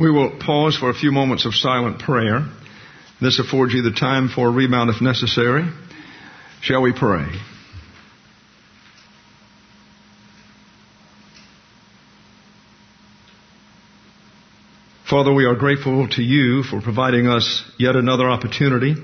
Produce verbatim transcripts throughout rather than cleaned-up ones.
We will pause for a few moments of silent prayer. This affords you the time for a rebound if necessary. Shall we pray? Father, we are grateful to you for providing us yet another opportunity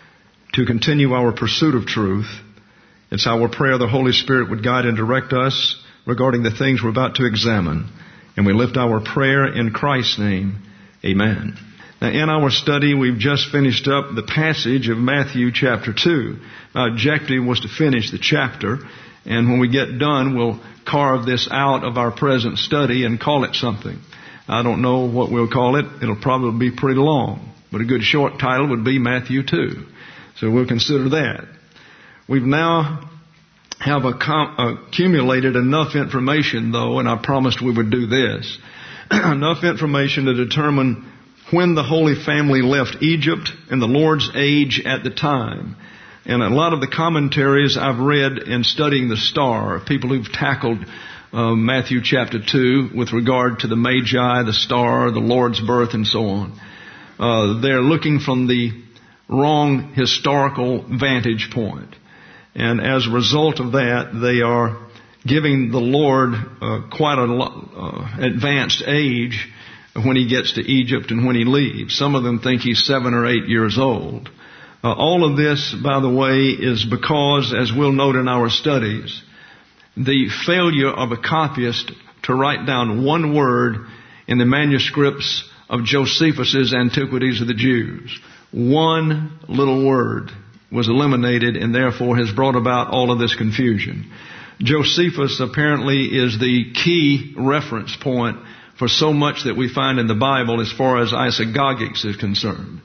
to continue our pursuit of truth. It's our prayer the Holy Spirit would guide and direct us regarding the things we're about to examine. And we lift our prayer in Christ's name. Amen. Now, in our study, we've just finished up the passage of Matthew chapter two. Our objective was to finish the chapter. And when we get done, we'll carve this out of our present study and call it something. I don't know what we'll call it. It'll probably be pretty long. But a good short title would be Matthew two. So we'll consider that. We've now have accumulated enough information, though, and I promised we would do this, enough information to determine when the Holy Family left Egypt and the Lord's age at the time. And a lot of the commentaries I've read in studying the star, people who've tackled uh, Matthew chapter two with regard to the Magi, the star, the Lord's birth, and so on, uh, they're looking from the wrong historical vantage point. And as a result of that, they are giving the Lord uh, quite an uh, advanced age when He gets to Egypt and when He leaves. Some of them think He's seven or eight years old. Uh, all of this, by the way, is because, as we'll note in our studies, the failure of a copyist to write down one word in the manuscripts of Josephus's Antiquities of the Jews. One little word was eliminated and therefore has brought about all of this confusion. Josephus apparently is the key reference point for so much that we find in the Bible as far as isagogics is concerned.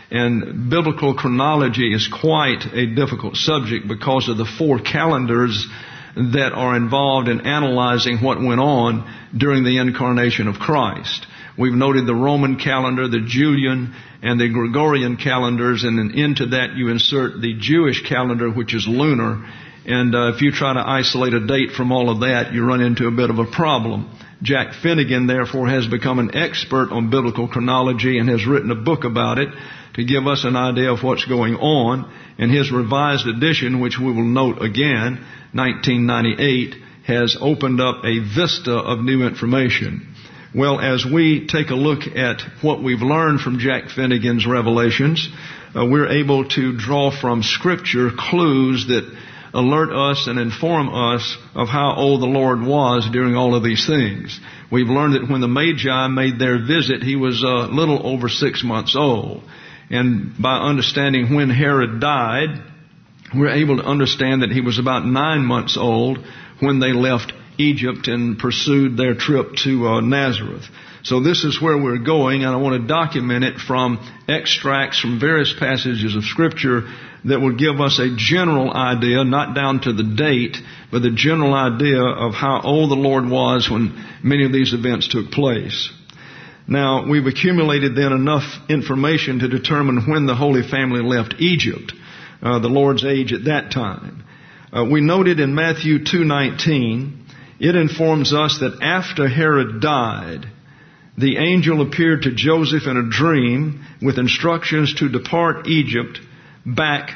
And biblical chronology is quite a difficult subject because of the four calendars that are involved in analyzing what went on during the incarnation of Christ. We've noted the Roman calendar, the Julian, and the Gregorian calendars, and then into that you insert the Jewish calendar, which is lunar. And uh, if you try to isolate a date from all of that, you run into a bit of a problem. Jack Finnegan, therefore, has become an expert on biblical chronology and has written a book about it to give us an idea of what's going on. And his revised edition, which we will note again, nineteen ninety-eight, has opened up a vista of new information. Well, as we take a look at what we've learned from Jack Finnegan's revelations, uh, we're able to draw from Scripture clues that alert us and inform us of how old the Lord was during all of these things. We've learned that when the Magi made their visit, He was a little over six months old. And by understanding when Herod died, we're able to understand that he was about nine months old when they left Egypt and pursued their trip to uh, Nazareth. So this is where we're going, and I want to document it from extracts from various passages of Scripture that will give us a general idea, not down to the date, but the general idea of how old the Lord was when many of these events took place. Now, we've accumulated then enough information to determine when the Holy Family left Egypt, uh, the Lord's age at that time. Uh, we noted in Matthew two nineteen, it informs us that after Herod died, the angel appeared to Joseph in a dream with instructions to depart Egypt back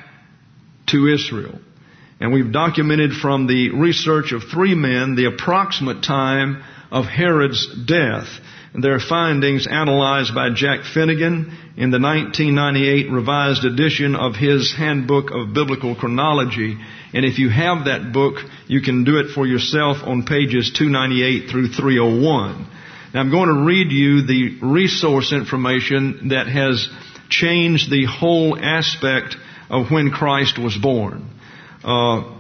to Israel. And we've documented from the research of three men the approximate time of Herod's death. Their findings analyzed by Jack Finnegan in the nineteen ninety-eight revised edition of his Handbook of Biblical Chronology. And if you have that book, you can do it for yourself on pages two ninety-eight through three oh one. Now I'm going to read you the resource information that has changed the whole aspect of when Christ was born. Uh,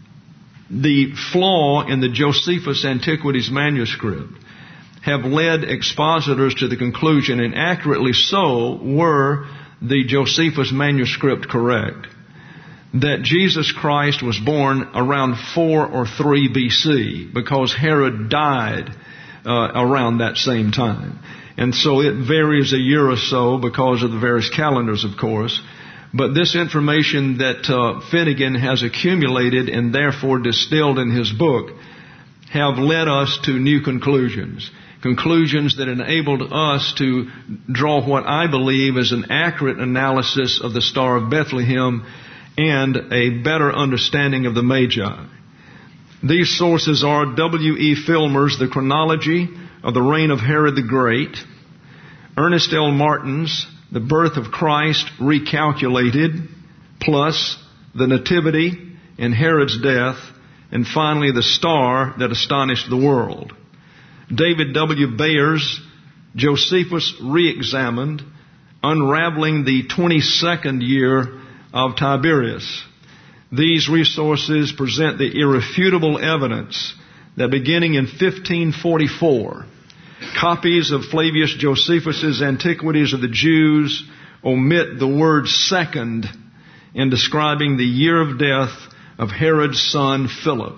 the flaw in the Josephus Antiquities manuscript have led expositors to the conclusion, and accurately so, were the Josephus manuscript correct, that Jesus Christ was born around four or three B C because Herod died uh, around that same time. And so it varies a year or so because of the various calendars, of course. But this information that uh, Finnegan has accumulated and therefore distilled in his book have led us to new conclusions. conclusions that enabled us to draw what I believe is an accurate analysis of the Star of Bethlehem and a better understanding of the Magi. These sources are W E Filmer's The Chronology of the Reign of Herod the Great, Ernest L. Martin's The Birth of Christ Recalculated, plus The Nativity and Herod's Death, and finally The Star That Astonished the World. David W. Bayer's Josephus Re-Examined, Unraveling the twenty-second Year of Tiberius. These resources present the irrefutable evidence that beginning in fifteen forty-four, copies of Flavius Josephus's Antiquities of the Jews omit the word second in describing the year of death of Herod's son Philip.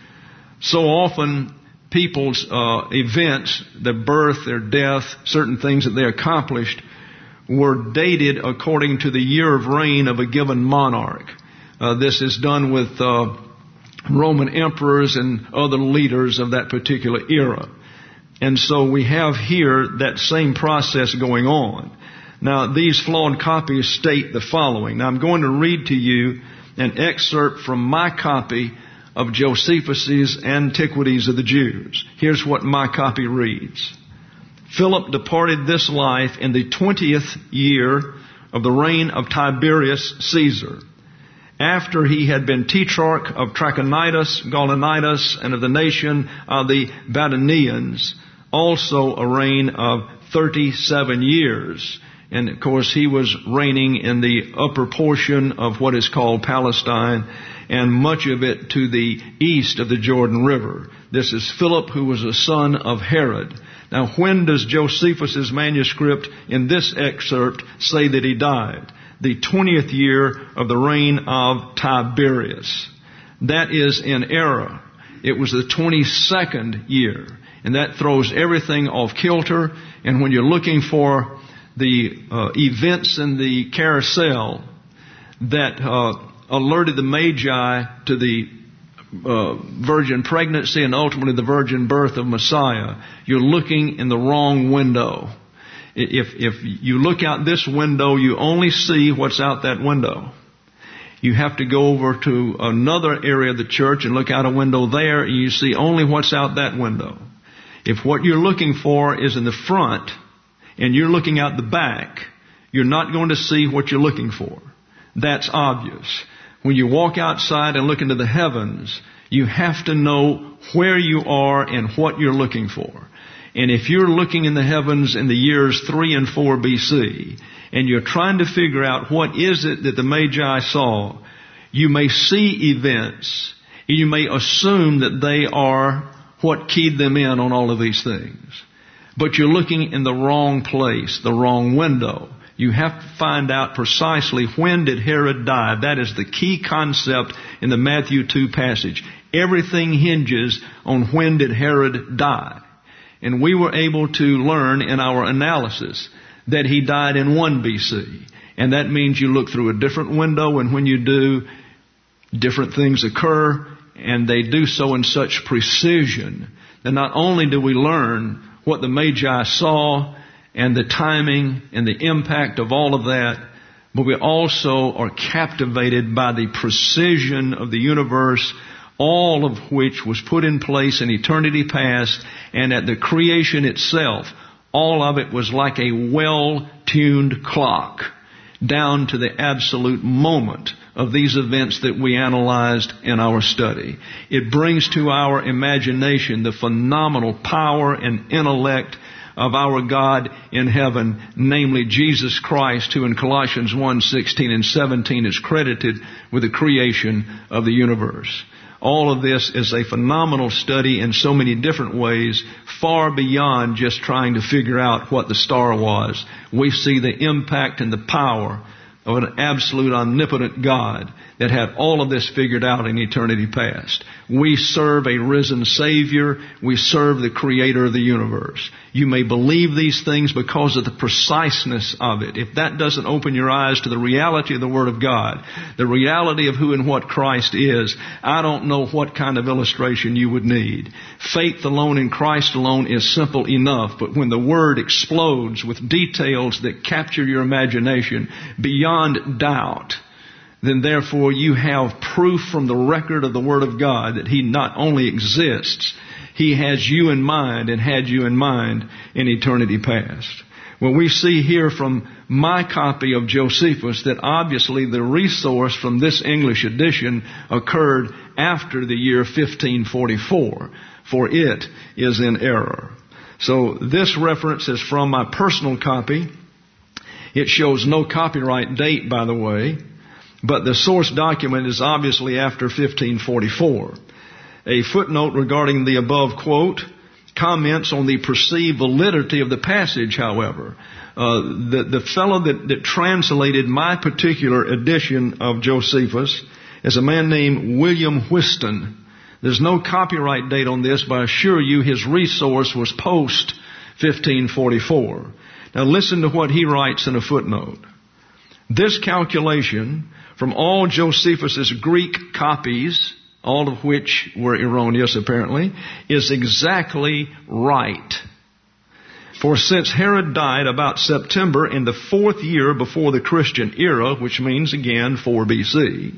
So often people's uh, events, their birth, their death, certain things that they accomplished were dated according to the year of reign of a given monarch. Uh, this is done with uh, Roman emperors and other leaders of that particular era. And so we have here that same process going on. Now, these flawed copies state the following. Now, I'm going to read to you an excerpt from my copy of Josephus's Antiquities of the Jews. Here's what my copy reads. Philip departed this life in the twentieth year of the reign of Tiberius Caesar, after he had been tetrarch of Trachonitis, Gaulonitis, and of the nation of the Badonians, also a reign of thirty-seven years. And of course, he was reigning in the upper portion of what is called Palestine, and much of it to the east of the Jordan River. This is Philip, who was a son of Herod. Now, when does Josephus's manuscript in this excerpt say that he died? The twentieth year of the reign of Tiberius. That is in error. It was the twenty-second year. And that throws everything off kilter. And when you're looking for the uh, events in the carousel that uh, alerted the Magi to the uh, virgin pregnancy and ultimately the virgin birth of Messiah, you're looking in the wrong window. If, if you look out this window, you only see what's out that window. You have to go over to another area of the church and look out a window there, and you see only what's out that window. If what you're looking for is in the front, and you're looking out the back, you're not going to see what you're looking for. That's obvious. When you walk outside and look into the heavens, you have to know where you are and what you're looking for. And if you're looking in the heavens in the years three and four B C, and you're trying to figure out what is it that the Magi saw, you may see events, and you may assume that they are what keyed them in on all of these things. But you're looking in the wrong place, the wrong window. You have to find out precisely when did Herod die. That is the key concept in the Matthew two passage. Everything hinges on when did Herod die. And we were able to learn in our analysis that he died in one B C. And that means you look through a different window, and when you do, different things occur, and they do so in such precision that not only do we learn what the Magi saw and the timing and the impact of all of that, but we also are captivated by the precision of the universe, all of which was put in place in eternity past, and at the creation itself, all of it was like a well-tuned clock, down to the absolute moment of these events that we analyzed in our study. It brings to our imagination the phenomenal power and intellect of our God in heaven, namely Jesus Christ, who in Colossians one sixteen and seventeen is credited with the creation of the universe. All of this is a phenomenal study in so many different ways, far beyond just trying to figure out what the star was. We see the impact and the power of an absolute omnipotent God that had all of this figured out in eternity past. We serve a risen Savior. We serve the Creator of the universe. You may believe these things because of the preciseness of it. If that doesn't open your eyes to the reality of the Word of God, the reality of who and what Christ is, I don't know what kind of illustration you would need. Faith alone in Christ alone is simple enough, but when the Word explodes with details that capture your imagination beyond doubt, then therefore you have proof from the record of the Word of God that He not only exists, He has you in mind and had you in mind in eternity past. Well, we see here from my copy of Josephus that obviously the resource from this English edition occurred after the year fifteen forty-four, for it is in error. So this reference is from my personal copy. It shows no copyright date, by the way, but the source document is obviously after fifteen forty-four. A footnote regarding the above quote comments on the perceived validity of the passage, however. Uh, the, the fellow that, that translated my particular edition of Josephus is a man named William Whiston. There's no copyright date on this, but I assure you his resource was post fifteen forty-four. Now listen to what he writes in a footnote. This calculation from all Josephus's Greek copies, all of which were erroneous apparently, is exactly right. For since Herod died about September in the fourth year before the Christian era, which means again four B C,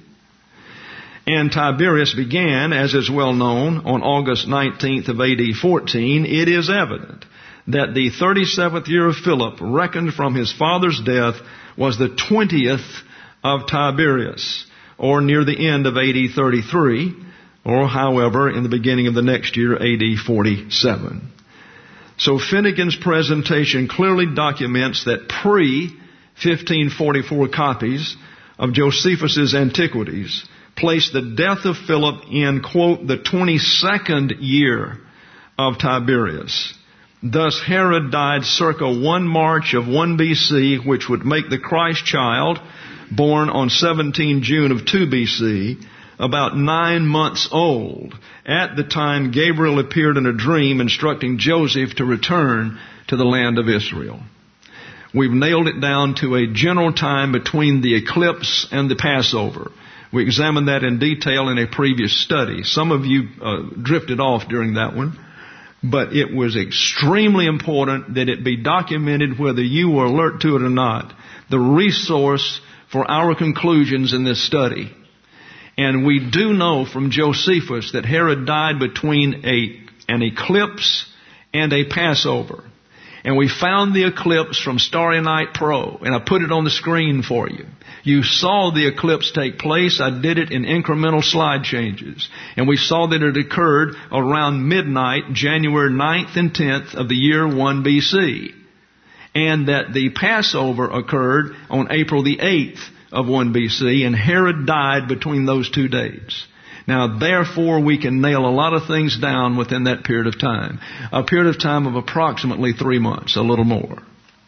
and Tiberius began, as is well known, on August nineteenth of A D fourteen, it is evident that the thirty-seventh year of Philip, reckoned from his father's death, was the twentieth of Tiberius, or near the end of A D thirty-three, or however, in the beginning of the next year, A D forty-seven. So Finnegan's presentation clearly documents that pre fifteen forty-four copies of Josephus's Antiquities place the death of Philip in, quote, the twenty-second year of Tiberius. Thus Herod died circa one March of one B C, which would make the Christ child, born on seventeenth June of two B C, about nine months old at the time Gabriel appeared in a dream instructing Joseph to return to the land of Israel. We've nailed it down to a general time between the eclipse and the Passover. We examined that in detail in a previous study. Some of you uh, drifted off during that one, but it was extremely important that it be documented, whether you were alert to it or not, the resource for our conclusions in this study. And we do know from Josephus that Herod died between a, an eclipse and a Passover. And we found the eclipse from Starry Night Pro, and I put it on the screen for you. You saw the eclipse take place. I did it in incremental slide changes. And we saw that it occurred around midnight, January ninth and tenth of the year one B C. And that the Passover occurred on April the eighth of one B C, and Herod died between those two dates. Now, therefore, we can nail a lot of things down within that period of time. A period of time of approximately three months, a little more.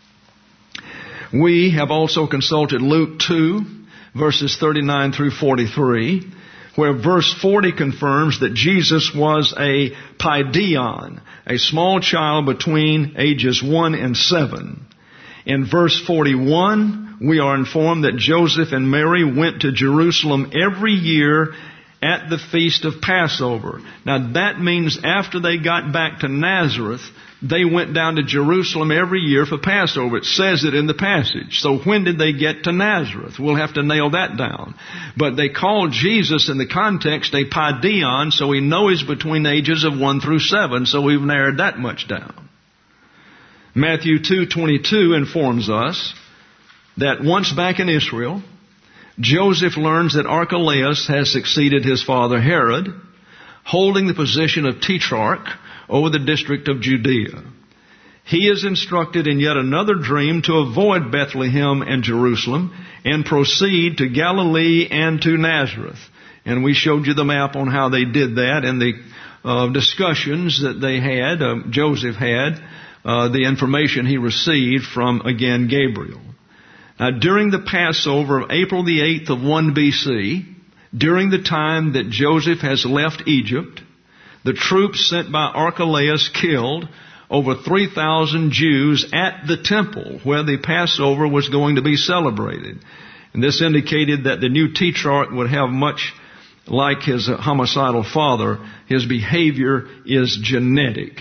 We have also consulted Luke two, verses thirty-nine through forty-three, where verse forty confirms that Jesus was a paideon, a small child between ages one and seven. In verse forty-one, we are informed that Joseph and Mary went to Jerusalem every year at the feast of Passover. Now that means after they got back to Nazareth, they went down to Jerusalem every year for Passover. It says it in the passage. So when did they get to Nazareth? We'll have to nail that down. But they called Jesus in the context a paideon, so we know he's between the ages of one through seven, so we've narrowed that much down. Matthew two twenty-two informs us that once back in Israel, Joseph learns that Archelaus has succeeded his father Herod, holding the position of tetrarch over the district of Judea. He is instructed in yet another dream to avoid Bethlehem and Jerusalem and proceed to Galilee and to Nazareth. And we showed you the map on how they did that and the uh, discussions that they had, uh, Joseph had, uh, the information he received from, again, Gabriel. Now, during the Passover of April the eighth of one B C, during the time that Joseph has left Egypt, the troops sent by Archelaus killed over three thousand Jews at the temple where the Passover was going to be celebrated. And this indicated that the new tetrarch would have much like his homicidal father. His behavior is genetic.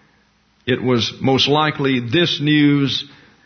It was most likely this news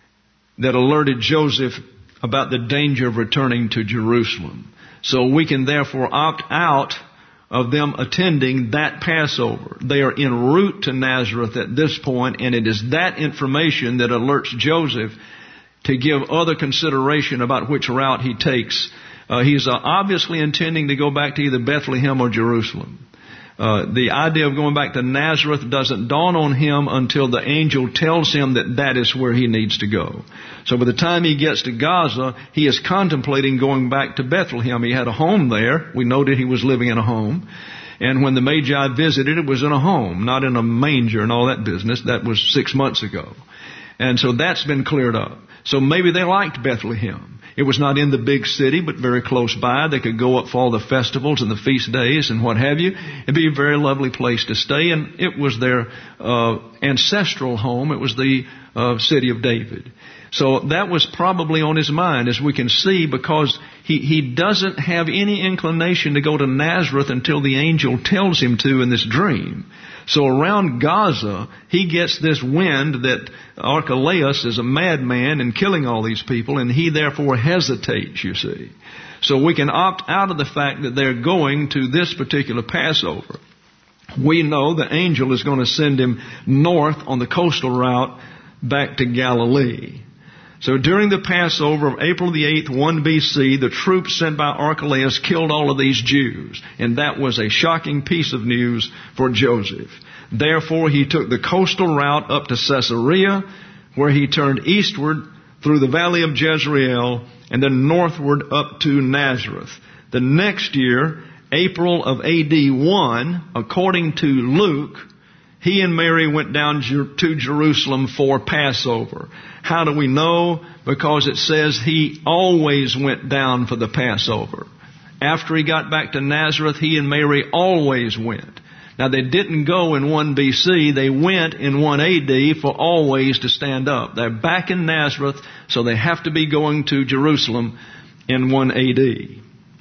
that alerted Joseph about the danger of returning to Jerusalem. So we can therefore opt out of them attending that Passover. They are en route to Nazareth at this point, and it is that information that alerts Joseph to give other consideration about which route he takes. Uh, he's uh, obviously intending to go back to either Bethlehem or Jerusalem. Uh, the idea of going back to Nazareth doesn't dawn on him until the angel tells him that that is where he needs to go. So by the time he gets to Gaza, he is contemplating going back to Bethlehem. He had a home there. We noted he was living in a home. And when the Magi visited, it was in a home, not in a manger and all that business. That was six months ago. And so that's been cleared up. So maybe they liked Bethlehem. It was not in the big city, but very close by. They could go up for all the festivals and the feast days and what have you. It'd be a very lovely place to stay. And it was their uh, ancestral home. It was the uh, city of David. So that was probably on his mind, as we can see, because he, he doesn't have any inclination to go to Nazareth until the angel tells him to in this dream. So around Gaza, he gets this wind that Archelaus is a madman and killing all these people, and he therefore hesitates, you see. So we can opt out of the fact that they're going to this particular Passover. We know the angel is going to send him north on the coastal route back to Galilee. So during the Passover of April the eighth, one B C, the troops sent by Archelaus killed all of these Jews. And that was a shocking piece of news for Joseph. Therefore, he took the coastal route up to Caesarea, where he turned eastward through the valley of Jezreel and then northward up to Nazareth. The next year, April of A D one, according to Luke, he and Mary went down to Jerusalem for Passover. How do we know? Because it says he always went down for the Passover. After he got back to Nazareth, he and Mary always went. Now, they didn't go in one B C. They went in one A D for always to stand up. They're back in Nazareth, so they have to be going to Jerusalem in one A D.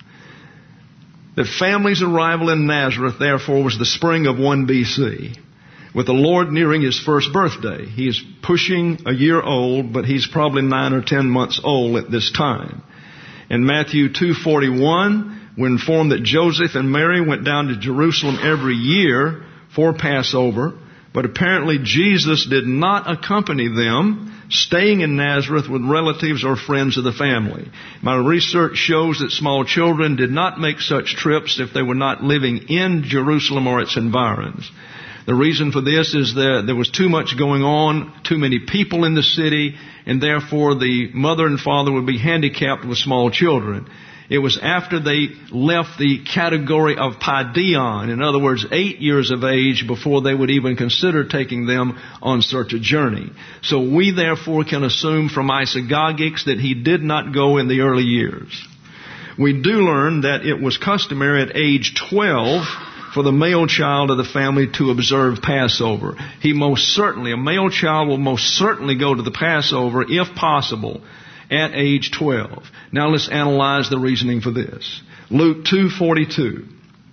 The family's arrival in Nazareth, therefore, was the spring of one B C. With the Lord nearing his first birthday. He is pushing a year old, but he's probably nine or ten months old at this time. In Matthew two forty-one, we're informed that Joseph and Mary went down to Jerusalem every year for Passover, but apparently Jesus did not accompany them, staying in Nazareth with relatives or friends of the family. My research shows that small children did not make such trips if they were not living in Jerusalem or its environs. The reason for this is that there was too much going on, too many people in the city, and therefore the mother and father would be handicapped with small children. It was after they left the category of paideon, in other words, eight years of age, before they would even consider taking them on such a journey. So we therefore can assume from Isagogics that he did not go in the early years. We do learn that it was customary at age twelve for the male child of the family to observe Passover. He most certainly, a male child will most certainly go to the Passover, if possible, at age twelve. Now let's analyze the reasoning for this. Luke two forty-two.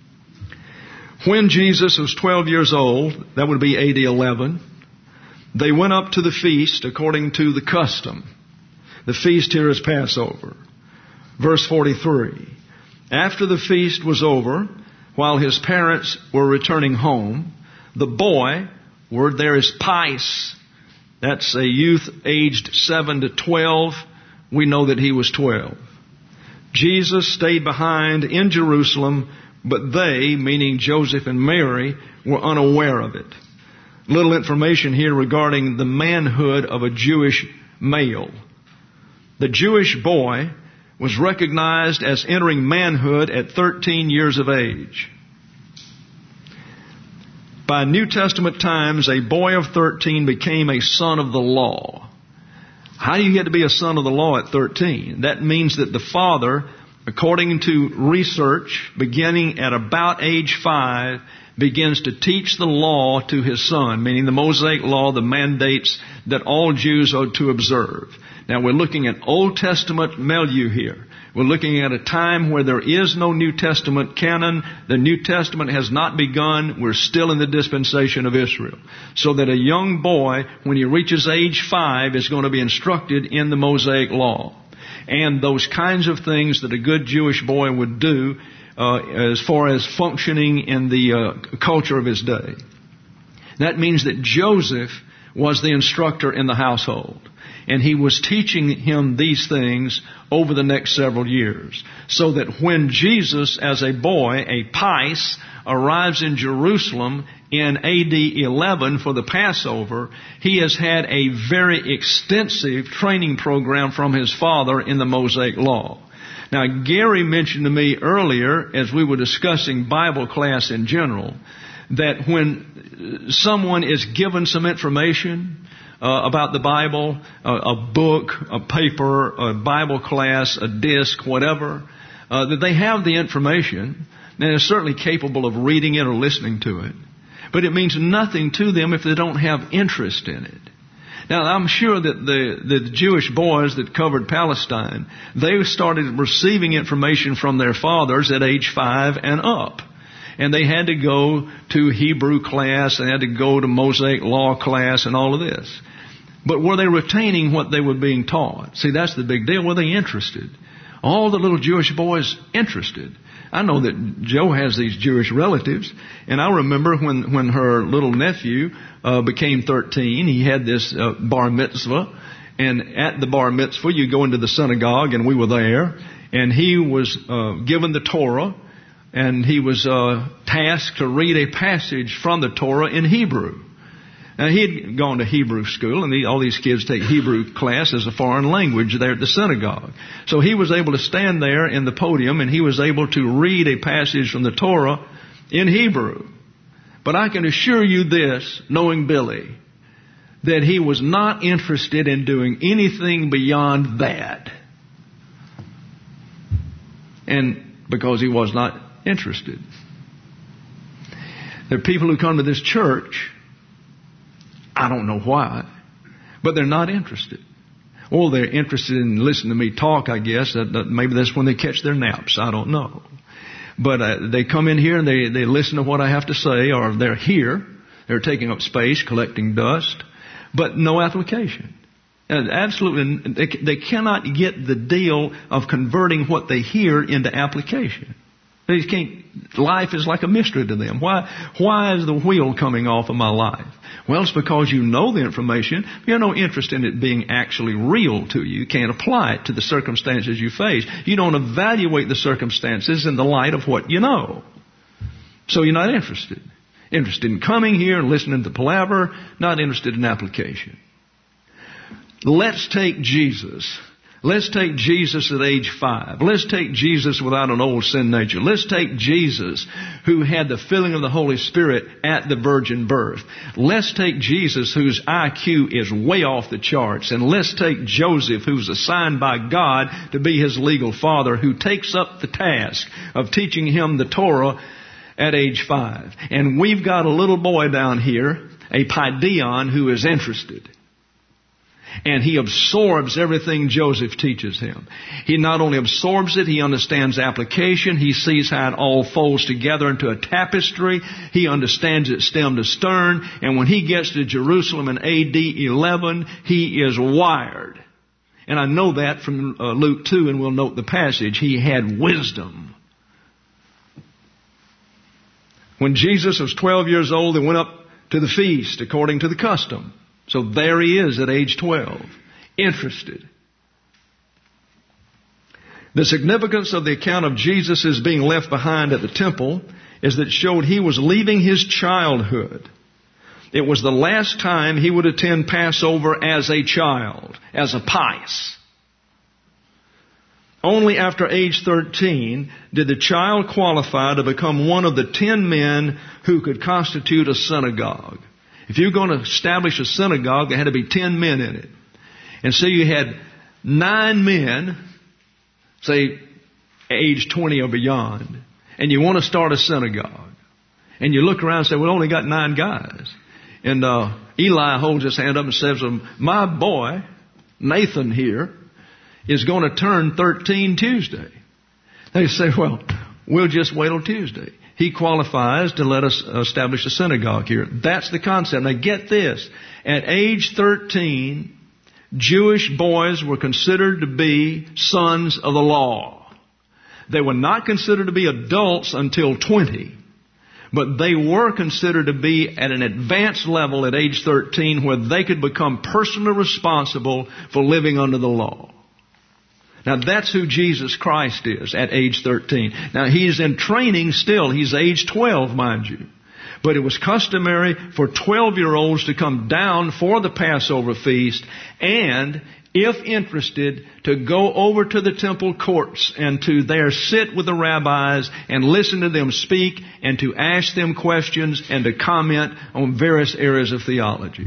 When Jesus was twelve years old, that would be A D eleven, they went up to the feast according to the custom. The feast here is Passover. Verse forty-three. After the feast was over, while his parents were returning home, the boy, word there is pais, that's a youth aged seven to twelve. We know that he was twelve. Jesus stayed behind in Jerusalem, but they, meaning Joseph and Mary, were unaware of it. Little information here regarding the manhood of a Jewish male. The Jewish boy was recognized as entering manhood at thirteen years of age. By New Testament times, a boy of thirteen became a son of the law. How do you get to be a son of the law at thirteen? That means that the father according to research, beginning at about age five, begins to teach the law to his son, meaning the Mosaic law, the mandates that all Jews are to observe. Now we're looking at Old Testament milieu here. We're looking at a time where there is no New Testament canon. The New Testament has not begun. We're still in the dispensation of Israel. So that a young boy, when he reaches age five, is going to be instructed in the Mosaic law. And those kinds of things that a good Jewish boy would do uh, as far as functioning in the uh, culture of his day. That means that Joseph was the instructor in the household. And he was teaching him these things over the next several years. So that when Jesus, as a boy, a Pais, arrives in Jerusalem in A D eleven for the Passover, he has had a very extensive training program from his father in the Mosaic law. Now, Gary mentioned to me earlier, as we were discussing Bible class in general, that when someone is given some information Uh, about the Bible, uh, a book, a paper, a Bible class, a disc, whatever, uh, that they have the information and are certainly capable of reading it or listening to it. But it means nothing to them if they don't have interest in it. Now, I'm sure that the, the Jewish boys that covered Palestine, they started receiving information from their fathers at age five and up. And they had to go to Hebrew class, they had to go to Mosaic law class and all of this. But were they retaining what they were being taught? See, that's the big deal. Were they interested? All the little Jewish boys interested. I know that Joe has these Jewish relatives, and I remember when, when her little nephew uh, became thirteen, he had this uh, bar mitzvah, and at the bar mitzvah you go into the synagogue, and we were there, and he was uh, given the Torah, and he was uh, tasked to read a passage from the Torah in Hebrew. Now, he had gone to Hebrew school, and the, all these kids take Hebrew class as a foreign language there at the synagogue. So he was able to stand there in the podium, and he was able to read a passage from the Torah in Hebrew. But I can assure you this, knowing Billy, that he was not interested in doing anything beyond that. And because he was not interested. There are people who come to this church, I don't know why, but they're not interested. Or they're interested in listening to me talk, I guess. That, that maybe that's when they catch their naps. I don't know. But uh, they come in here and they, they listen to what I have to say, or they're here. They're taking up space, collecting dust, but no application. And absolutely, they, they cannot get the deal of converting what they hear into application. They can't, life is like a mystery to them. Why, why is the wheel coming off of my life? Well, it's because you know the information. You have no interest in it being actually real to you. You can't apply it to the circumstances you face. You don't evaluate the circumstances in the light of what you know. So you're not interested. Interested in coming here and listening to the palaver, not interested in application. Let's take Jesus. Let's take Jesus at age five. Let's take Jesus without an old sin nature. Let's take Jesus who had the filling of the Holy Spirit at the virgin birth. Let's take Jesus whose I Q is way off the charts. And let's take Joseph, who's assigned by God to be his legal father, who takes up the task of teaching him the Torah at age five. And we've got a little boy down here, a Paideon, who is interested. And he absorbs everything Joseph teaches him. He not only absorbs it, he understands application. He sees how it all folds together into a tapestry. He understands it stem to stern. And when he gets to Jerusalem in A D eleven, he is wired. And I know that from uh, Luke two, and we'll note the passage. He had wisdom. When Jesus was twelve years old, they went up to the feast according to the custom. So there he is at age twelve, interested. The significance of the account of Jesus' being left behind at the temple is that it showed he was leaving his childhood. It was the last time he would attend Passover as a child, as a Pais. Only after age thirteen did the child qualify to become one of the ten men who could constitute a synagogue. If you're going to establish a synagogue, there had to be ten men in it. And so you had nine men, say age twenty or beyond, and you want to start a synagogue, and you look around and say, we only got nine guys. And uh, Eli holds his hand up and says, my boy, Nathan here, is going to turn thirteen Tuesday. They say, well, we'll just wait till Tuesday. He qualifies to let us establish a synagogue here. That's the concept. Now get this. At age thirteen, Jewish boys were considered to be sons of the law. They were not considered to be adults until twenty. But they were considered to be at an advanced level at age thirteen where they could become personally responsible for living under the law. Now that's who Jesus Christ is at age thirteen. Now he's in training still. He's age twelve, mind you. But it was customary for twelve-year-olds to come down for the Passover feast and, if interested, to go over to the temple courts and to there sit with the rabbis and listen to them speak and to ask them questions and to comment on various areas of theology.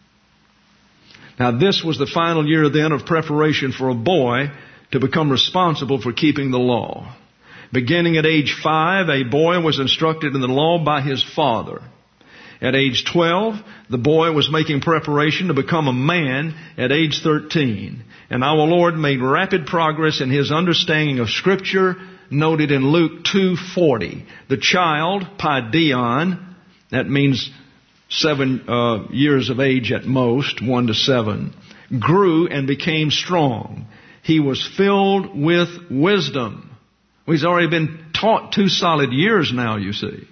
Now this was the final year then of preparation for a boy to become responsible for keeping the law. Beginning at age five, a boy was instructed in the law by his father. At age twelve, the boy was making preparation to become a man at age thirteen. And our Lord made rapid progress in his understanding of Scripture, noted in Luke two forty. The child, paideon, that means seven uh, years of age at most, one to seven, grew and became strong. He was filled with wisdom. Well, he's already been taught two solid years now, you see.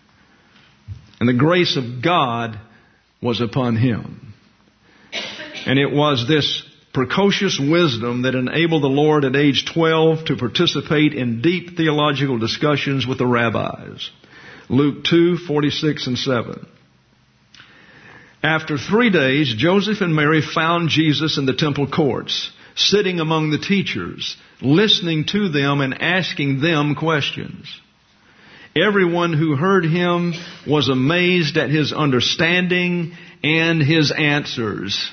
And the grace of God was upon him. And it was this precocious wisdom that enabled the Lord at age twelve to participate in deep theological discussions with the rabbis. Luke two forty-six and seven. After three days, Joseph and Mary found Jesus in the temple courts, sitting among the teachers, listening to them and asking them questions. Everyone who heard him was amazed at his understanding and his answers.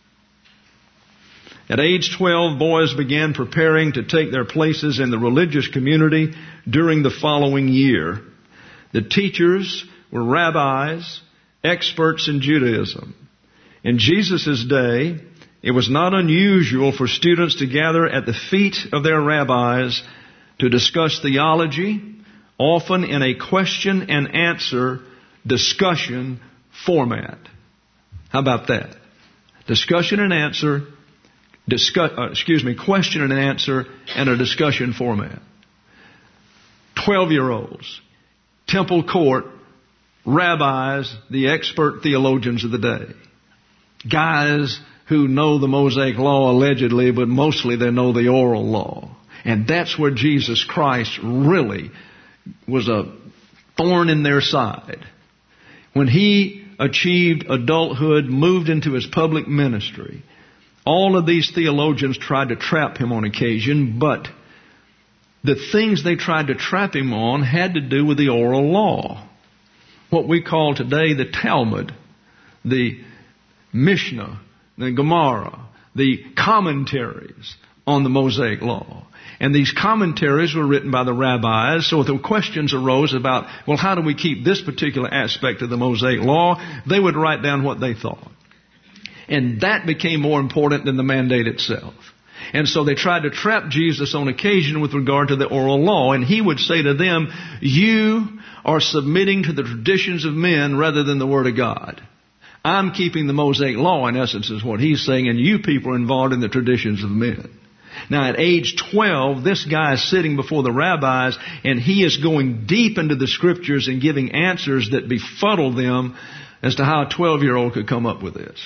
At age twelve, boys began preparing to take their places in the religious community during the following year. The teachers were rabbis, experts in Judaism. In Jesus' day, it was not unusual for students to gather at the feet of their rabbis to discuss theology, often in a question and answer discussion format. How about that? Discussion and answer, discuss, uh, excuse me, question and answer, and a discussion format. Twelve-year-olds, temple court, rabbis, the expert theologians of the day. Guys who know the Mosaic Law allegedly, but mostly they know the oral law. And that's where Jesus Christ really was a thorn in their side. When he achieved adulthood, moved into his public ministry, all of these theologians tried to trap him on occasion, but the things they tried to trap him on had to do with the oral law. What we call today the Talmud, the Mishnah, the Gemara, the commentaries on the Mosaic Law. And these commentaries were written by the rabbis, so if the questions arose about, well, how do we keep this particular aspect of the Mosaic Law, they would write down what they thought. And that became more important than the mandate itself. And so they tried to trap Jesus on occasion with regard to the oral law, and he would say to them, you are submitting to the traditions of men rather than the Word of God. I'm keeping the Mosaic Law, in essence, is what he's saying, and you people are involved in the traditions of men. Now, at age twelve, this guy is sitting before the rabbis, and he is going deep into the Scriptures and giving answers that befuddle them as to how a twelve-year-old could come up with this.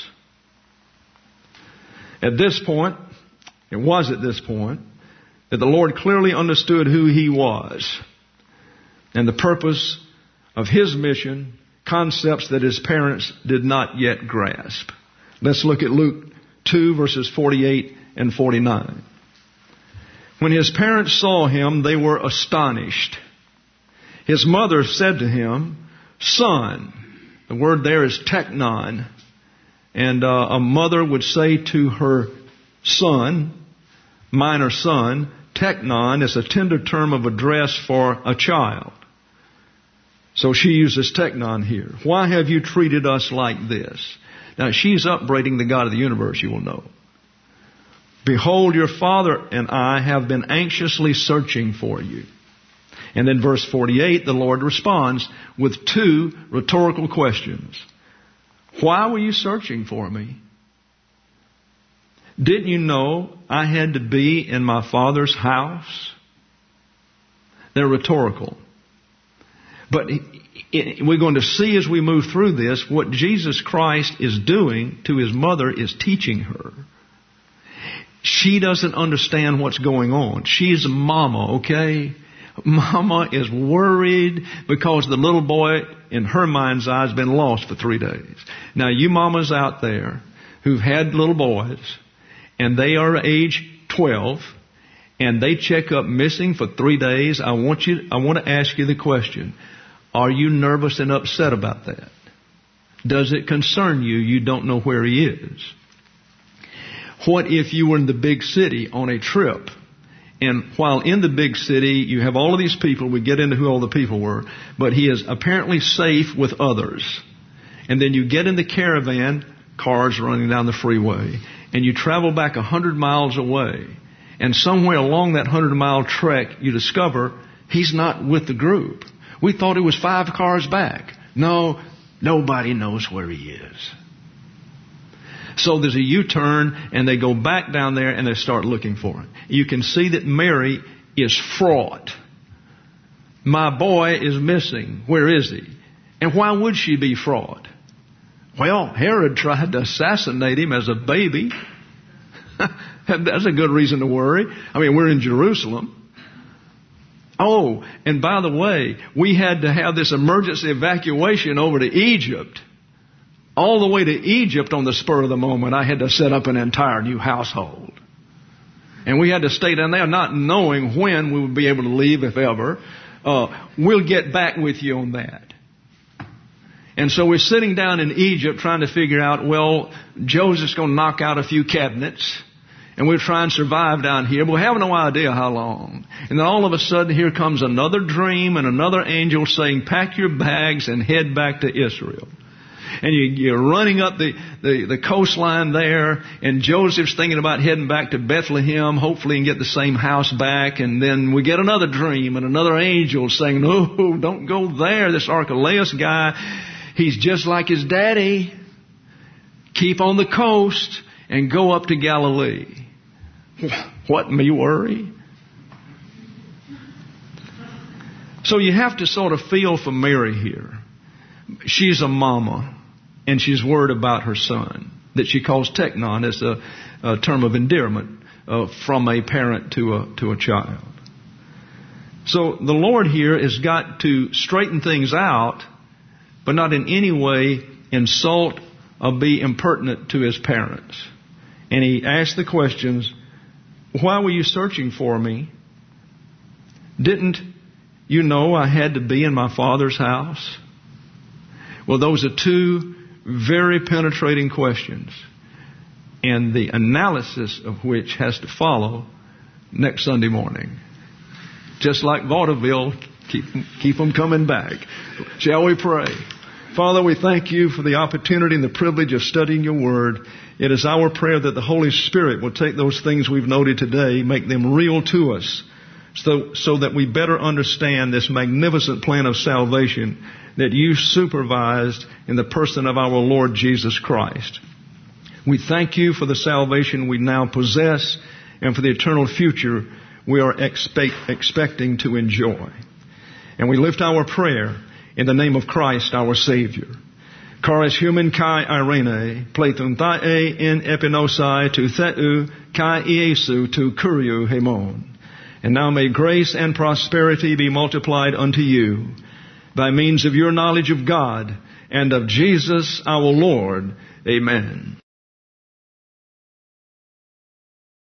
At this point, it was at this point, that the Lord clearly understood who he was and the purpose of his mission, concepts that his parents did not yet grasp. Let's look at Luke two, verses forty-eight and forty-nine. When his parents saw him, they were astonished. His mother said to him, Son, the word there is teknon, and uh, a mother would say to her son, minor son, teknon is a tender term of address for a child. So she uses teknon here. Why have you treated us like this? Now, she's upbraiding the God of the universe, you will know. Behold, your father and I have been anxiously searching for you. And then verse forty-eight, the Lord responds with two rhetorical questions. Why were you searching for me? Didn't you know I had to be in my Father's house? They're rhetorical. But we're going to see as we move through this, what Jesus Christ is doing to His mother is teaching her. She doesn't understand what's going on. She's a mama, okay? Mama is worried because the little boy, in her mind's eye, has been lost for three days. Now, you mamas out there who've had little boys, and they are age twelve, and they check up missing for three days, I want you, I want to ask you the question, are you nervous and upset about that? Does it concern you? You don't know where he is. What if you were in the big city on a trip, and while in the big city you have all of these people, we get into who all the people were, but he is apparently safe with others. And then you get in the caravan, cars running down the freeway, and you travel back a hundred miles away, and somewhere along that hundred mile trek you discover he's not with the group. We thought it was five cars back. No, nobody knows where he is. So there's a U-turn, and they go back down there and they start looking for him. You can see that Mary is fraught. My boy is missing. Where is he? And why would she be fraught? Well, Herod tried to assassinate him as a baby. That's a good reason to worry. I mean, we're in Jerusalem. Oh, and by the way, we had to have this emergency evacuation over to Egypt. All the way to Egypt on the spur of the moment, I had to set up an entire new household. And we had to stay down there not knowing when we would be able to leave, if ever. Uh, we'll get back with you on that. And so we're sitting down in Egypt trying to figure out, well, Joseph's going to knock out a few cabinets. And we'll try and survive down here. But we have no idea how long. And then all of a sudden here comes another dream and another angel saying, pack your bags and head back to Israel. And you, you're running up the, the, the coastline there, and Joseph's thinking about heading back to Bethlehem, hopefully and get the same house back. And then we get another dream and another angel saying, no, don't go there. This Archelaus guy, he's just like his daddy. Keep on the coast and go up to Galilee. What, me worry? So you have to sort of feel for Mary here. She's a mama, and she's worried about her son, that she calls teknon as a, a term of endearment uh, from a parent to a to a child. So the Lord here has got to straighten things out, but not in any way insult or be impertinent to his parents. And he asked the questions, why were you searching for me? Didn't you know I had to be in my Father's house? Well, those are two very penetrating questions, and the analysis of which has to follow next Sunday morning. Just like vaudeville, keep, keep them coming back. Shall we pray? Father, we thank you for the opportunity and the privilege of studying your word. It is our prayer that the Holy Spirit will take those things we've noted today, make them real to us, so, so that we better understand this magnificent plan of salvation that you supervised in the person of our Lord Jesus Christ. We thank you for the salvation we now possess and for the eternal future we are expect, expecting to enjoy. And we lift our prayer in the name of Christ our Savior. Charis human kai irene, plathun thae in epinosai tu theu kai iesu tu kuriu hemon. And now may grace and prosperity be multiplied unto you by means of your knowledge of God and of Jesus our Lord. Amen.